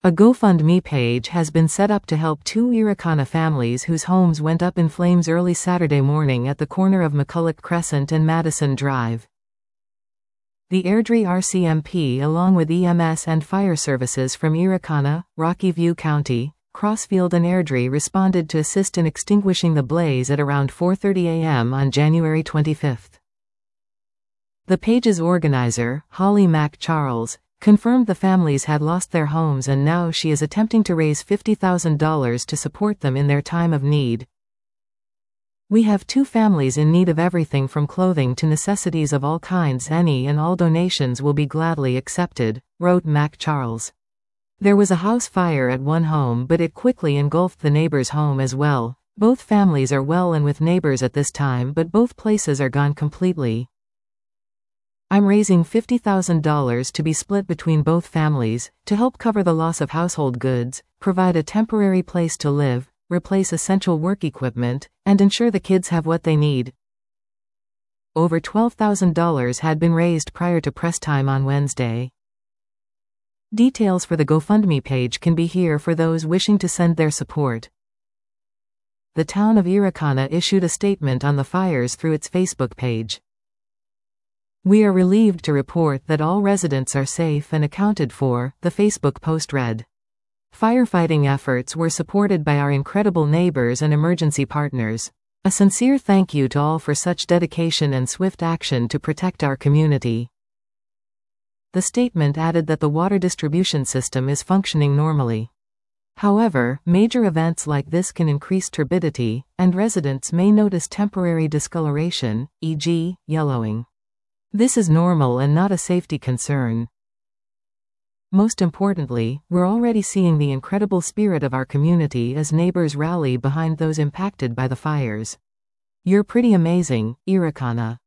A GoFundMe page has been set up to help two Iracana families whose homes went up in flames early Saturday morning at the corner of McCulloch Crescent and Madison Drive. The Airdrie RCMP, along with EMS and fire services from Iracana, Rocky View County, Crossfield and Airdrie, responded to assist in extinguishing the blaze at around 4:30 a.m. on January 25. The page's organizer, Holly Mack Charles, confirmed the families had lost their homes and now she is attempting to raise $50,000 to support them in their time of need. "We have two families in need of everything from clothing to necessities of all kinds. Any and all donations will be gladly accepted," wrote Mack Charles. There was a house fire at one home, but it quickly engulfed the neighbor's home as well. Both families are well and with neighbors at this time, but both places are gone completely. "I'm raising $50,000 to be split between both families, to help cover the loss of household goods, provide a temporary place to live, replace essential work equipment, and ensure the kids have what they need." Over $12,000 had been raised prior to press time on Wednesday. Details for the GoFundMe page can be here for those wishing to send their support. The town of Iracana issued a statement on the fires through its Facebook page. "We are relieved to report that all residents are safe and accounted for," the Facebook post read. "Firefighting efforts were supported by our incredible neighbors and emergency partners. A sincere thank you to all for such dedication and swift action to protect our community." The statement added that the water distribution system is functioning normally. However, major events like this can increase turbidity, and residents may notice temporary discoloration, e.g., yellowing. This is normal and not a safety concern. Most importantly, we're already seeing the incredible spirit of our community as neighbors rally behind those impacted by the fires. You're pretty amazing, Iracana.